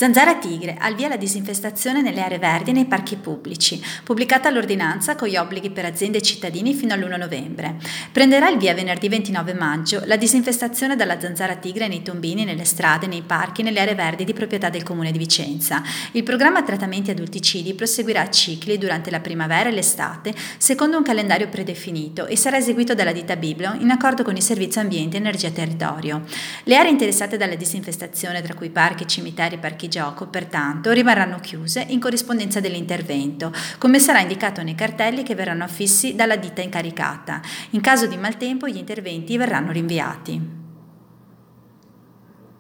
Zanzara Tigre, al via la disinfestazione nelle aree verdi e nei parchi pubblici, pubblicata l'ordinanza con gli obblighi per aziende e cittadini fino all'1 novembre. Prenderà il via venerdì 29 maggio la disinfestazione dalla zanzara tigre nei tombini, nelle strade, nei parchi, nelle aree verdi di proprietà del Comune di Vicenza. Il programma Trattamenti adulticidi proseguirà a cicli durante la primavera e l'estate, secondo un calendario predefinito, e sarà eseguito dalla ditta Biblon in accordo con il Servizio Ambiente, Energia e Territorio. Le aree interessate dalla disinfestazione, tra cui parchi, cimiteri e parchi gioco, pertanto, rimarranno chiuse in corrispondenza dell'intervento, come sarà indicato nei cartelli che verranno affissi dalla ditta incaricata. In caso di maltempo, gli interventi verranno rinviati.